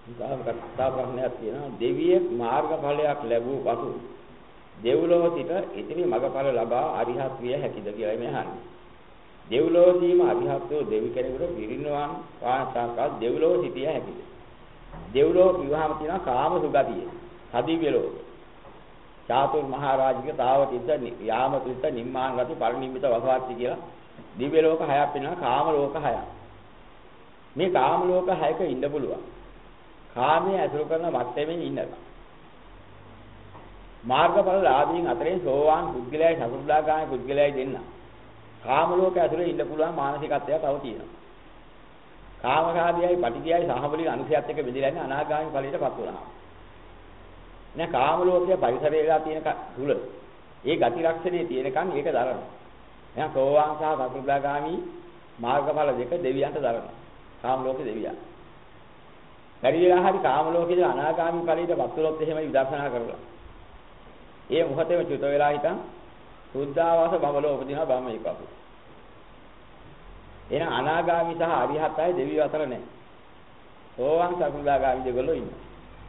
තව ප්‍රශ්නයක් තියෙනවා. දෙවියෙක් මාර්ගඵලයක් ලැබූ පසු දෙව්ලොව සිට ඉතිරි මගඵල ලබා අරිහත් විය හැකිද කියලා මේ අහන්නේ. දෙව්ලොවදීම අරිහත් වූ දෙවි කෙනෙකුට පිරිනිවන් පානසාකල් දෙව්ලොව සිටිය හැකිද? දෙව්ලොව විවාහම තියෙනවා කාම සුගතිය. සදිව්‍ය ලෝක. චාතුර් මහරජික තාවතිද්ද යාමතිද්ද නිම්මාන ගති පරිනිම්මිත වසවාති කියලා දිව්‍ය ලෝක හයක් වෙනවා කාම ලෝක හයක්. මේ කාම ලෝක හයක ඉන්න පුළුවන්. කාමයේ අසුර කරන මට්ටමින් ඉන්නවා. මාර්ගඵල ලාභීන් අතරින් සෝවාන් පුද්ගලයයි සකෘදාගාමී පුද්ගලයයි දෙන්න. කාම ලෝකයේ අසුරේ ඉන්න පුළුවන් මානසිකත්වයක් තව තියෙනවා. කාමකාදීයයි පටිගයයි සහවලින් අනුසයත් එක්ක බෙදලා ඉන්න අනාගාමී ඵලයටපත් වෙනවා. නෑ කාම ලෝකයේ පරිසරයලා තියෙන තුල ඒ ගති ලක්ෂණේ තියෙනකන් ඒක දරනවා. එහෙනම් සෝවාන් සහ සකෘදාගාමී මාර්ගඵල දෙක දෙවියන්ට දරනවා. කාම ලෝකේ දෙවියන්. පරිවිලා හරි කාම ලෝකයේ අනාගාමී ඵලයටපත් වුණොත් එහෙම විදර්ශනා කරලා. ඒ මොහොතේම චුත වෙලා හිටන් සුද්ධාවාස බඹලෝ උපදිනවා බ්‍රහ්ම එකපු. එහෙනම් අනාගාමී සහ අරිහත් අය දෙවියෝ අතර නැහැ. සෝවාන් සකෘදාගාමී දෙගොල්ලෝ ඉන්නවා.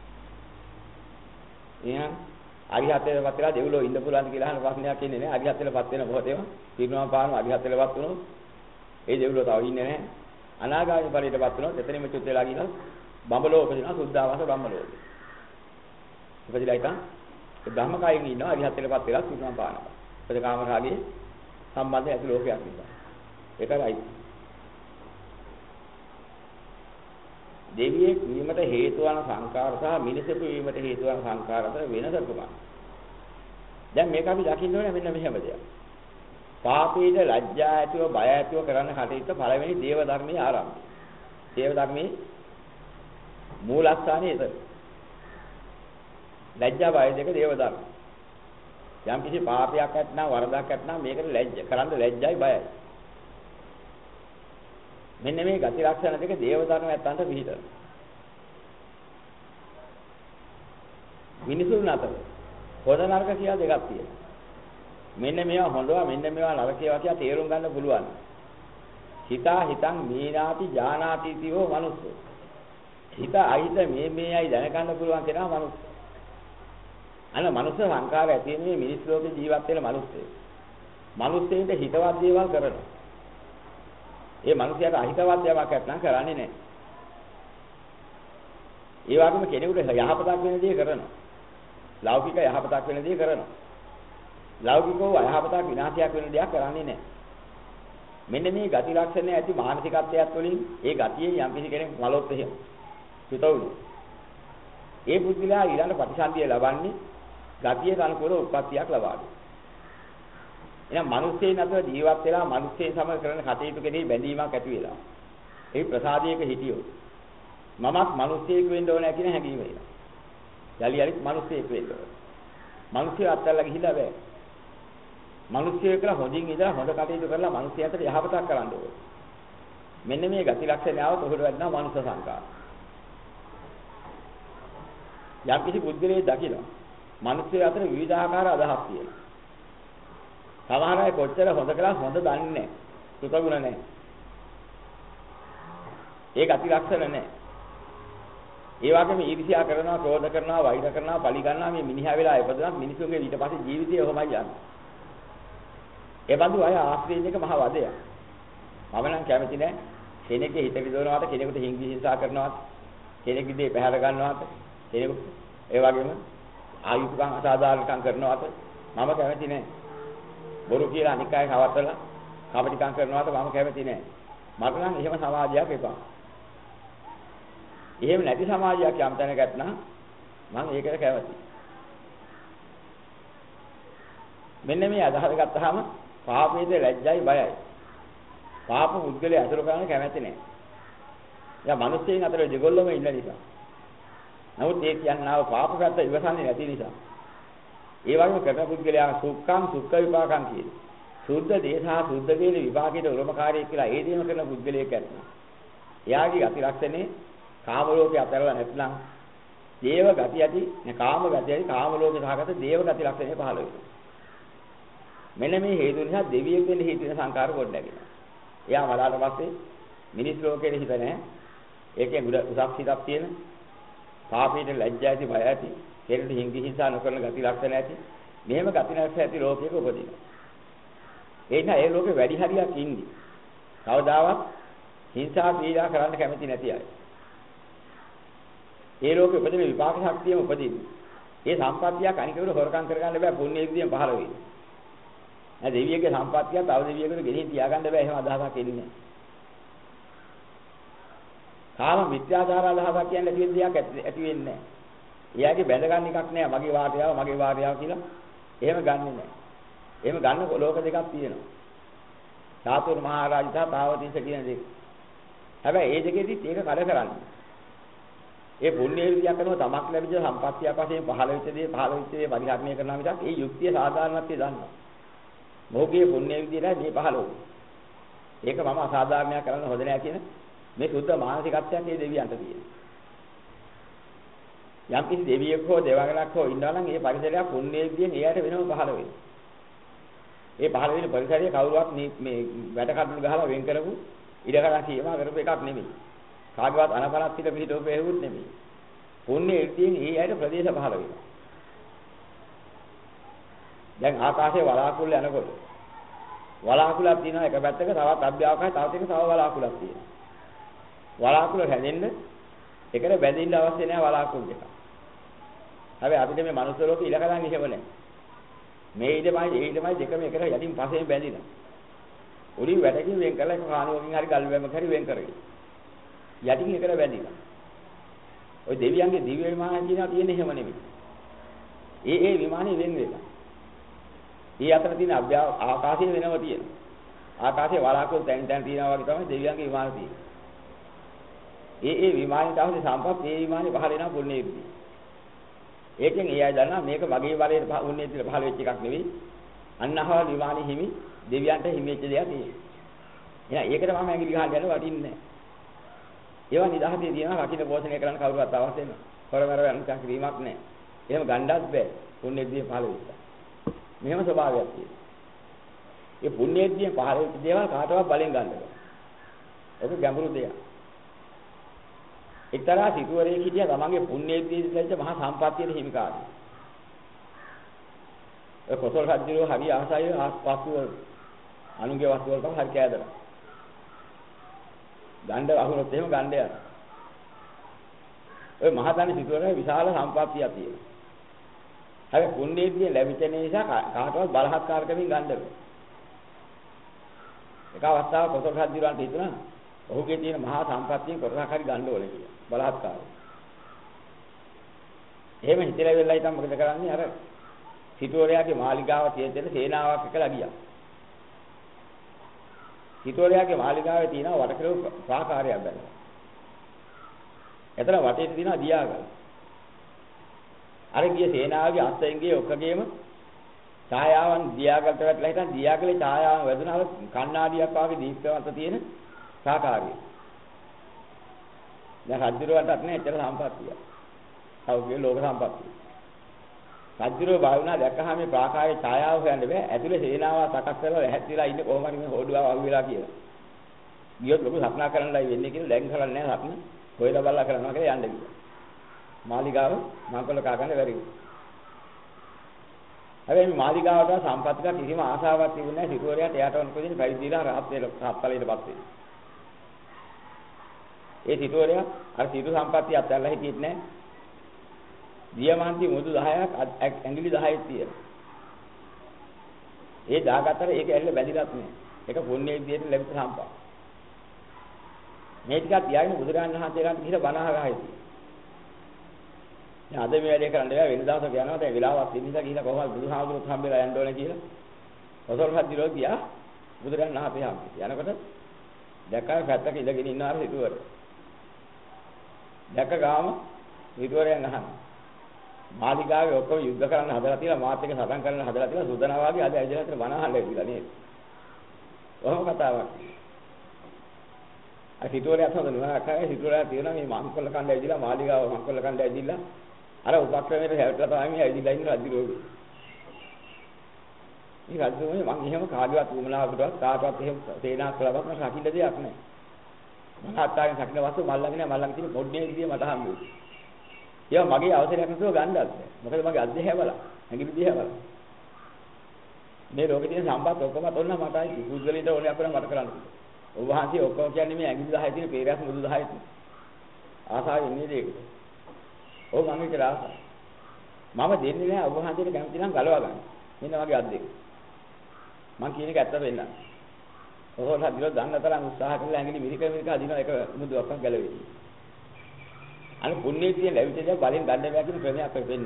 එහෙනම් අරිහත්ත්වයටපත් වෙලා දෙවිලෝ ඉන්න පුළුවන්ද කියලා අහන ප්‍රශ්නයක් ඉන්නේ නැහැ. අරිහත්ත්වයටපත් වෙන මොහොතේම පිරිනවම් පාන අරිහත්ත්වයටපත් වුණොත් ඒ දෙවිලෝ තව ඉන්නේ නැහැ. අනාගාමී ඵලයටපත් වුණොත් එතනින්ම චුත් වෙලා ගිනවා බඹලෝ උපදිනවා සුද්ධාවාස බ්‍රහ්මලෝ. උපදිලා ඉතින් ඒ බ්‍රහ්මකායෙන් ඉන්නවා අරිහත්ත්වයටපත් වෙලා පිරිනවම් පානවා. ප්‍රතිකාම රාගයේ සම්බන්ධය ඇති ලෝකයක් නිසා. ඒකයි. දෙවියෙක් වීමට හේතු වන සංකාර සහ මිනිසෙකු වීමට හේතු වන සංකාර අතර වෙනස කුමක්ද? දැන් මේක අපි දකින්න ඕනේ මෙන්න මෙහෙම දෙයක්. පාපීට ලැජ්ජා ඇතිව බය ඇතිව කරන්න කටයුත්ත පළවෙනි දේව ධර්මයේ ආරම්භය. දේව ධර්මයේ මූලස්ථානයේ එතන. ලැජ්ජා බය දෙක දේව ධර්ම. යම් කිසි පාපයක් ඇත්නම් වරදක් ඇත්නම් මේකට ලැජ්ජ කරන්න ලැජ්ජයි බයයි. මෙන්න මේ ගති ලක්ෂණ දෙක දේව ධර්ම ඇත්තන්ට පිළිතර. මිනිසුන් අතර හොඳ නරක කියලා දෙකක් තියෙනවා. මෙන්න මේවා හොඳවා මෙන්න මේවා නරකේවා කියලා තේරුම් ගන්න පුළුවන්. හිතන් මීනාති ජානාති තියෝ මනුස්සෝ. හිත අහිත මේයි දැනගන්න පුළුවන් කෙනා මනුස්සය. අන්න මනුස්ස සංකාරය තියෙන මේ මිනිස් ලෝකේ ජීවත් වෙන මනුස්සය. මනුස්සයෙන්ට හිතවත් දේවල් කරනවා. ඒ මිනිසයාට අහිතවත් යමක් නැත්නම් කරන්නේ නැහැ. ඒ වගේම කෙනෙකුට යහපතක් වෙන දේ කරනවා. ලෞකික යහපතක් වෙන දේ කරනවා. ලෞකිකව අයහපතක් විනාශයක් වෙන දෙයක් කරන්නේ නැහැ. මෙන්න මේ ගති ලක්ෂණ ඇති මානසිකත්වයක් වලින් ඒ ගතියෙන් යම් කිසි කෙනෙක් මලොත් එහෙම හිතවලු. ඒ බුද්ධිලා ඊළඟ ප්‍රතිසන්දිය ලබන්නේ ගතියට අනුකූල උත්පත්තියක් ලබාගෙන. එහෙනම් මිනිස්සෙන් අතර ජීවත් වෙලා මිනිස්සෙන් සමග කරන කටයුතු කෙරෙහි බැඳීමක් ඇති වෙලා. ඒ ප්‍රසාදයක හිටියොත් මමත් මිනිස්සෙක් වෙන්න ඕනේ කියන හැඟීම එනවා. යලිත් මිනිස්සෙක් වෙන්න ඕනේ. මිනිස්සු අත්හැරලා ගිහිල්ලා බෑ. මිනිස්සු කියලා හොඳින් ඉඳලා හොඳ කටයුතු කරලා මිනිස්සු අතර යහපතක් කරන්න ඕනේ. මෙන්න මේ ගති ලක්ෂණ ආවොත් ඔහුට වැඩනවා මනුස්ස සංකාර. යම් කිසි බුද්ධිලේ දකිනවා. මිනිස්සු අතර විවිධාකාර අදහස් තියෙනවා. සමහර අය කොච්චර හොඳ කළා හොඳ දන්නේ නැහැ. සුතගුණ නැහැ. ඒ ගති ලක්ෂණ නැහැ. ඒ වගේම ඊර්ෂ්‍යා කරනවා, ක්‍රෝධ කරනවා, වෛර කරනවා, පලි ගන්නවා මේ මිනිහා වෙලා ඉපදුනත් මිනිසුන්ගේ ඊට පස්සේ ජීවිතය ඔහොමයි යන්නේ. ඒ බඳු අය ආශ්‍රයෙන් එක මහ වදයක්. මම නම් කැමති නැහැ. කෙනෙක්ගේ හිත විදවනවාට, කෙනෙකුට හිංසා කරනවාට, කෙනෙක්ගේ දේ පැහැර ගන්නවාට, කෙනෙකුට ඒ වගේම ආයුධකම් අසාධාරණකම් කරනවාට මම කැමති නැහැ. බොරු කියලා අනික් අය කවටලා කපටිකම් කරනවාට මම කැමති නැහැ. මට නම් එහෙම සමාජයක් එපා. එහෙම නැති සමාජයක් යම් තැනකට නම් මම ඒකට කැමතියි. මෙන්න මේ අදහස ගත්තාම පාපයේද ලැජ්ජයි බයයි. පාප මුද්ගලයේ අතුරු කරන්න කැමති නැහැ. යා මිනිස්සුන් අතර දෙගොල්ලම ඉන්න නිසා. නමුත් ඒ කියන්නාව පාප පැත්ත ඉවසන්නේ නැති නිසා. ඒ වගේම කරන පුද්ගලයා සුඛං සුඛ විපාකං කියන්නේ. සුද්ධ දේශා සුද්ධ වේල විපාකයට උරමකාරී කියලා ඒ දේම කරන පුද්ගලයෙක් ඇත්නම්. එයාගේ අති ලක්ෂණේ කාම ලෝකේ අතරලා නැත්නම් දේව ගති ඇති කාම ගති ඇති කාම ලෝකේ සහගත දේව ගති ලක්ෂණේ පහළ වෙනවා. මෙන්න මේ හේතු නිසා දෙවියෙක් වෙන්න හේතු වෙන සංකාර කොට නැගෙනවා. එයා වඩාට පස්සේ මිනිස් ලෝකයේ හිත නැහැ. ඒකේ උසස් හිතක් තියෙන පාපීට ලැජ්ජා ඇති, බය ඇති, කෙරෙට හිංගිහිසා නොකරන ගති ලක්ෂණ ඇති. මෙහෙම ගති ලක්ෂණ ඇති ලෝකයක උපදිනවා. ඒ නිසා ඒ ලෝකේ වැඩි හරියක් ඉන්නේ. කවදාවත් හිංසා පීඩා කරන්න කැමති නැති අය. ඒ ලෝකෙ උපදින විපාක ශක්තියම උපදින්නේ. ඒ සම්පත්තියක් අනිකවල හොරකම් කරගන්න බෑ පුණ්‍ය විදියෙන් පහළ වෙන්නේ. නැත්නම් දෙවියගේ සම්පත්තියක් තව දෙවියෙකුට ගෙනින් තියාගන්න බෑ එහෙම අදහසක් එන්නේ නැහැ. කාම මිත්‍යාචාර අදහසක් කියන්නේ තියෙන දෙයක් ඇති වෙන්නේ නැහැ. එයාගේ බැඳ ගන්න එකක් නෑ මගේ වාර්යාව කියලා. එහෙම ගන්නෙ නෑ. එහෙම ගන්න ලෝක දෙකක් තියෙනවා. ධාතුර මහ රාජ සහ තාවතිස කියන දෙක. හැබැයි ඒ දෙකෙදිත් ඒක කඩ කරන්නේ. ඒ පුණ්‍ය විද්‍යාව කරනවා තමක් ලැබිච්ච සම්පත්තියක් වශයෙන් පහළ වෙච්ච දේ පරිහරණය කරනවා මිසක් ඒ යුක්තිය සාධාරණත්වය දන්නවා. මොහුගේ පුණ්‍ය විද්‍යාවයි මේ පහළ වුනේ. ඒක මම අසාධාරණයක් කරන්න හොඳ නෑ කියන මේ සුද්ධ මානසිකත්වයක් මේ දෙවියන්ට තියෙනවා. යම් කිසි දෙවියෙක් හෝ දෙවඟලක් හෝ ඉන්නවා නම් ඒ පරිසරය පුණ්‍ය විද්‍යාවෙන් එයාට වෙනම පහළ වෙනවා. ඒ පහළ වෙන පරිසරය කවුරුවත් මේ වැට කඩළු ගහලා වෙන් කරපු ඉඩකඩ සීමා කරපු එකක් නෙමෙයි. කාගේවත් අනපනත් පිට පිටෝප හේවුත් නෙමෙයි. පුණ්‍ය විද්‍යාවෙන් ඒ ඇයට ප්‍රදේශ පහළ වෙනවා. දැන් ආකාශයේ වලාකුළු යනකොට වලාකුළක් තියෙනවා එක පැත්තක තවත් අභ්‍යවකාශය තවත් එක තව වලාකුළක් තියෙනවා. වලාකුළු හැදෙන්න එකට බැඳින්න අවශ්‍ය නැහැ වලාකුළු දෙක. හැබැයි අපිට මේ මනුස්ස ලෝකේ ඉලකලන් ඉහෙම නැහැ. මේ ඊටමයි දෙකම එකට යටින් පස්සේ බැඳිනවා. උඩින් වැටකින් වෙන් කරලා එක කාණුවකින් හරි ගල් වැමක හරි වෙන් කරගෙන. යටින් එකට බැඳිනවා. ওই දෙවියන්ගේ දිව්‍ය විමානය කියනවා තියෙන්නේ එහෙම නෙමෙයි. ඒ විමානේ වෙන් වෙලා. ඒ අතර තියෙන ආකාශයේ වෙනම තියෙනවා. ආකාශයේ වලාකුළු තැන් තියෙනවා වගේ තමයි දෙවියන්ගේ විමානේ තියෙන්නේ. ඒ විමානේ තවසේ සම්පත් ඒ විමානේ පහල වෙනවා පුණ්‍ය විද්‍යාව. ඒකෙන් ඒ අය දන්නා මේක මගේ වලේ පුණ්‍ය විද්‍යාව පහල වෙච්ච එකක් නෙවෙයි. අන්නහවල් විමානේ හිමි දෙවියන්ට හිමිච්ච දෙයක් නෙවෙයි. එහෙනම් ඒකට මම ඇඟිලි ගහන්න යන වටින්නේ නැහැ. ඒවා නිදහසේ දිනවා රකින්න පෝෂණය කරන්න කවුරුවත් අවශ්‍ය නැහැ. හොරවර යන කිරීමක් නැහැ. එහෙම ගණ්ඩාත් බෑ. පුණ්‍ය විද්‍යාව පහල වෙච්චා. මෙහෙම ස්වභාවයක් තියෙනවා. ඒ පුණ්‍ය විද්‍යාව පහල වෙච්ච දේවල් කාටවත් බලෙන් ගන්න බෑ. ඒක ගැඹුරු දෙයක්. එක්තරා සිටුවරයෙක් හිටියා තමන්ගේ පුණ්‍ය විද්‍යාවෙන් මහා සම්පත්තියේ හිමිකාරයෙක්. ඒ කොසල් රජුගේ හරි ආසයි ආස්පස්සු අනුගේ වස්තු වලට හරි කෑදලා. ගණ්ඩ අහුනොත් එහෙම ගණ්ඩ යනවා. ඔය මහතනි සිටුවරේ විශාල සම්පත්තියක් තියෙනවා. හැබැයි පුණ්‍ය විද්‍යාව ලැබෙච්ච නිසා කාටවත් බලහත්කාරකමින් ගන්න බෑ. එක අවස්ථාවක කොසල් රජුන්ට හිතුණා ඔහුගේ තියෙන මහා සම්පත්තියෙන් කොටසක් හරි ගන්න ඕනේ කියලා. බලහත්කාරය. එහෙම හිතලා වෙලා ඉතින් මොකද කරන්නේ අර සිටුවරයාගේ මාලිගාව තියෙන සේනාවක් එක්කලා ගියා. සිටුවරයාගේ මාලිගාවේ තියෙන වටකරව ප්‍රාකාරයක් බැලුවා. එතන වටේ තියෙන දියාගල්. අර ගිය සේනාවගේ අස්සෙන්ගේ ඔක්කගේම ඡායාවන් දියාගලට වැටලා හිටන් දියාගලේ ඡායාවන් වැදුනහම කණ්ණාඩියක් වගේ දීප්තවන්ත තියෙන ප්‍රාකාරය. දැන් රජුරවටත් නෑ එච්චර සම්පත්තිය. අවුගේ ලෝක සම්පත්තිය. රජුරව බාවුණා දැක්කහම මේ ප්‍රාකාරයේ ඡායාව හොයන්න බෑ. ඇතුලේ සේනාව සකස් කරලා ඇහැත්තිලා ඉන්නේ කොහොම හරි මේ හොඩුවාව අහු වෙලා කියලා. ගියොත් ලොකු සත්නා කරන්නයි වෙන්නේ කියලා දැන් කරන්නේ නෑ සත්න. හොයලා බලලා කරනවා කියලා යන්න ගියා. මාලිගාව මංකොල්ල කා ගන්න බැරි වුණා. හැබැයි මේ මාලිගාවට සම්පත්තික කිසිම ආශාවක් තිබුණේ නැහැ. සිටුවරයාට එයාට වුණ පැවිදිලා රහත් වෙලා රහත්ඵලයටපත් වෙනවා. ඒ සිටුවරයා අර සිටු සම්පත්තිය අත්හැරලා හිටියෙත් නැහැ. දියමාන්ති මුදු 10ක් ඇඟිලි 10ක් තියෙනවා. ඒ දාගත්තට ඒක ඇල්ල බැඳිලත් නැහැ. ඒක පුණ්‍ය විදියට ලැබිච්ච සම්පත්. මේ ටික තියාගෙන බුදුරජාණන් වහන්සේ ළඟට ගිහින් බණ අහගහයි තියෙනවා. දැන් අද මේ වැඩේ කරන්න බෑ වෙන දවසක යනවා දැන් වෙලාවක් ඉඳලා ගිහින් කොහොමද බුදුහාමුදුරුවෝ හම්බෙලා යන්න ඕනේ කියලා. කොසල් රජුරෝ ගියා බුදුරජාණන් වහන්සේ හම්බෙලා. යනකොට දැක්කම පැත්තක ඉඳගෙන ඉන්නවා සිටුවර. දැක්ක ගාම සිටුවරයන් අහනවා. මාලිගාවේ ඔක්කොම යුද්ධ කරන්න හදලා තියලා මාත් එක්ක සටන් කරන්න හදලා තියලා සුදනවා වගේ අද ඇවිදලා ඉතින් බණ අහන්න ඇවිදලා නේද? ඔහොම කතාවක්. අර සිටුවරයන් හොඳ නුවණක් ආයේ සිටුවරයන් තියෙනවා මේ මංකොල්ල කණ්ඩ ඇවිදලා මාලිගාව මංකොල්ල කණ්ඩ ඇවිදලා අර උපක්‍රමයට හැවටලා තමයි මේ ඇවිදලා ඉන්න රජුරෝගේ. මේ රජුරෝගේ මං එහෙම කාගේවත් උමනාවකටවත් කාටවත් එහෙම සේනාවක් ලබක් මට රකින්න දෙයක් නැහැ. මම අත්තාගෙන රකින්න වස්තු මල් ළඟ නෑ මල් ළඟ තියෙන පොඩ්ඩේ විදිය මට හම්බුනේ. ඒවා මගේ අවසරයක් නැතුව ගන්නත් බෑ. මොකද මගේ අද්දේ හැවලා. ඇඟිලි දිහා බලන්න. මේ ලෝකේ තියෙන සම්පත් ඔක්කොම තොන්න මටයි. පුද්ගලින්ට ඕනේ අපර මට කරන්න. ඔබ වහන්සේ ඔක්කොම කියන්නේ මේ ඇඟිලි 10 තියෙන පේරස් මුදු 10 තියෙන. ආසාවෙ ඉන්නේ ඒකට. ඔව් මම ඒක ආසයි. මම දෙන්නේ නෑ ඔබ වහන්සේට කැමති නම් ගලවා ගන්න. මෙන්න වගේ අද්දේ. මං කියන එක ඇත්ත වෙන්න. ඔහොම හදිලා දන්න තරම් උත්සාහ කරලා ඇඟිලි මිරික හදිනවා එක මුදුවක් ගැලවෙයි. අර පුණ්‍යේ තියෙන ලැබිච්ච බලෙන් ගන්න බෑ කියන ක්‍රමයක් අපේ වෙන්න.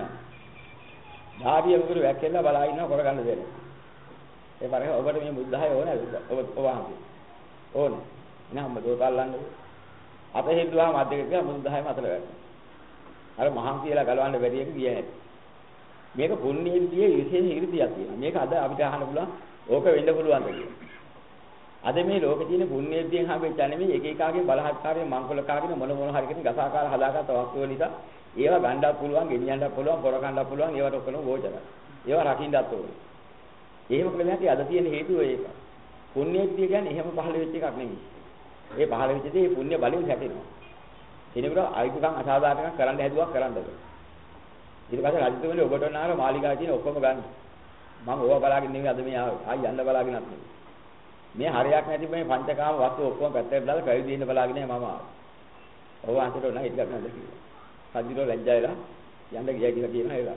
ධාරිය මුගුරු වැක්කෙලා බලා ඉන්නවා කරගන්න දෙන්න. ඒ පරිහ ඔබට මේ මුද්දහය ඕනේ ඔබ වහන්සේ. ඕනේ. නෑ දෝතල්ලන්නේ. අපේ හිතුවා මැදක කියලා මුද්දහය මතල වැටෙනවා. අර මහන් කියලා ගලවන්න බැරි එක ගියේ නැහැ. මේක පුණ්‍යෙන්දී විශේෂ ඉර්ධියක් තියෙනවා. මේක අද අපිට අහන්න පුළුවන් ඕක වෙන්න පුළුවන්ද කියලා. අද මේ ලෝකේ තියෙන පුණ්‍යෙන්දීන් හැමෙච්ච නෙමෙයි එක එකාගේ බලහත්කාරයෙන් මංගලකාරයෙන් මොන හරි කෙනෙක් ගසාකාර හදාගත්ත වස්තුව නිසා ඒවා ගන්නත් පුළුවන්, ගෙනියන්නත් පුළුවන්, පොර කන්නත් පුළුවන්, ඒවට ඔක්කොම ගෝචරයි. ඒවා රකින්නත් ඕනේ. එහෙම ක්‍රමයක් අද තියෙන හේතුව ඒක. පුණ්‍යෙන්දී කියන්නේ එහෙම පහළ වෙච්ච එකක් නෙමෙයි. ඒ පහළ වෙච්ච දේ පුණ්‍ය බලයෙන් හැටෙනවා. කෙනෙකුට අයිතිකම් අසාධාරණයක් කරන්න හැදුවක් කරන්න බෑ. ඊට පස්සේ රජතුමනි ඔබට නාර මාලිගාවේ තියෙන ඔක්කොම ගන්න. මම ඕවා බලාගෙන නෙමෙයි අද මේ ආවේ. ආයි යන්න බලාගෙනත් නෙමෙයි. මේ හරියක් නැති මේ පංචකාම වස්තු ඔක්කොම පැත්තට දාලා පැවිදි වෙන්න බලාගෙන මම ආවා. ඔව් අන්තිමට නෑ ඊට ගන්න කිව්වා. සජිරෝ ලැජ්ජායලා යන්න ගියා කියලා කියනවා ඒක.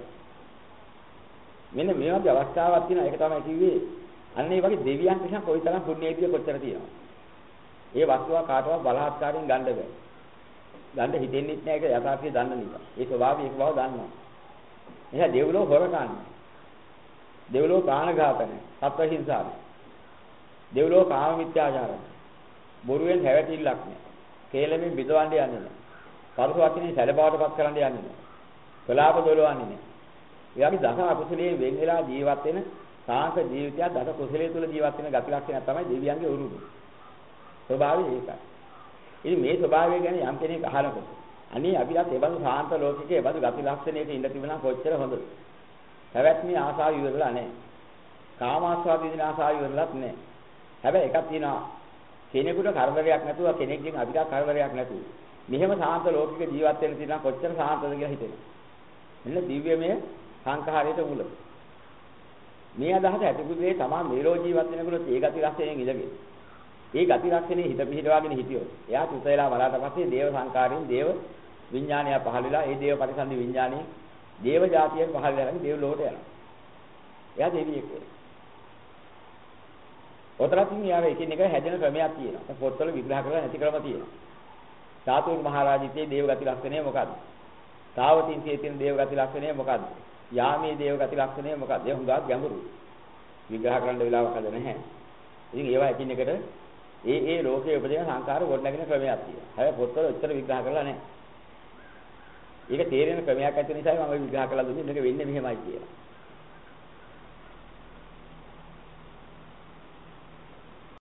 මෙන්න මේ වගේ අවස්ථාවක් තියෙනවා ඒක තමයි කිව්වේ. අන්න ඒ වගේ දෙවියන් නිසා කොයිතරම් පුණ්‍යයිතිය කොච්චර තියෙනවා. ඒ වස්තුව කාටවත් බලහත්කාරයෙන් ගන්න බෑ. ගන්න හිතෙන්නේ නැහැ ඒක යථාර්ථය දන්න නිසා. ඒ ස්වභාවය ඒක බව දන්නවා. එහෙනම් දෙව්ලෝ හොරකන්නේ. දෙව්ලෝ ප්‍රාණඝාතනේ, සත්වහිංසාවේ. දෙව්ලෝ කාම මිත්‍යාචාරය. බොරුවෙන් හැවටිල්ලක් නෑ. කේලමෙන් බිඳවන්න යන්නේ නෑ. පරස වචනේ සැලබවටපත් කරන්න යන්නේ නෑ. කලාප දොලවන්නේ නෑ. ඒ වගේ දස අකුසලයේ වෙන් වෙලා ජීවත් වෙන සාන්ත ජීවිතයක් දස කුසලයේ තුල ජීවත් වෙන ගති ලක්ෂණයක් තමයි දෙවියන්ගේ උරුම. ස්වභාවය ඒකයි. ඉතින් මේ ස්වභාවය ගැන යම් කෙනෙක් අහනකොට අනේ අපිට ඒ බඳු සාන්ත ලෝකිකේ බඳු ගති ලක්ෂණයක ඉඳ තිබුණා කොච්චර හොඳද? පැවැත්මේ ආසාව ඉවරලා නැහැ. කාමාස්වාදීන ආසාව ඉවරලත් නැහැ. හැබැයි එකක් තියෙනවා. කෙනෙකුට කරදරයක් නැතුව කෙනෙක්ගෙන් අපිට කරදරයක් නැතුව. මෙහෙම සාන්ත ලෝකික ජීවත් වෙන්න තියෙනවා කොච්චර සාන්තද කියලා හිතෙනවා. එන්න දිව්‍යමය සංඛාරයේ මුල. මේ අදහස ඇතිකුදේ තමයි මේලෝ ජීවත් වෙනකොට ඒ ගති ලක්ෂණයෙන් ඉඳගෙන. ඒ ගති ලක්ෂණේ හිත පිහිටවාගෙන හිටියොත් එයා සුතේලා වලාට පස්සේ දේව සංකාරයෙන් දේව විඥානය පහළ වෙලා ඒ දේව පරිසන්දි විඥානයේ දේව જાතියෙන් පහළ වෙලා දේව ලෝකයට යනවා. එයා දෙවියෙක් වෙනවා. ඔතරකින් යාව එකින් එක හැදෙන ක්‍රමයක් තියෙනවා. පොත්වල විග්‍රහ කරලා නැති ක්‍රම තියෙනවා. සාතුන් මහරජිතේ දේව ගති ලක්ෂණය මොකක්ද? තාවතින්සියේ තියෙන දේව ගති ලක්ෂණය මොකක්ද? යාමේ දේව ගති ලක්ෂණය මොකක්ද? ඒ හුඟක් ගැඹුරුයි. විග්‍රහ කරන්න වෙලාවක් හද නැහැ. ඉතින් ඒවා එකින් එකට ඒ ලෝකයේ උපදින සංකාර ගොඩනගෙන ක්‍රමයක් තියෙනවා. හැබැයි පොත්වල උත්තර විග්‍රහ කරලා නැහැ. ඒක තේරෙන ක්‍රමයක් ඇති නිසායි මම විග්‍රහ කරලා දුන්නේ මේක වෙන්නේ මෙහෙමයි කියලා.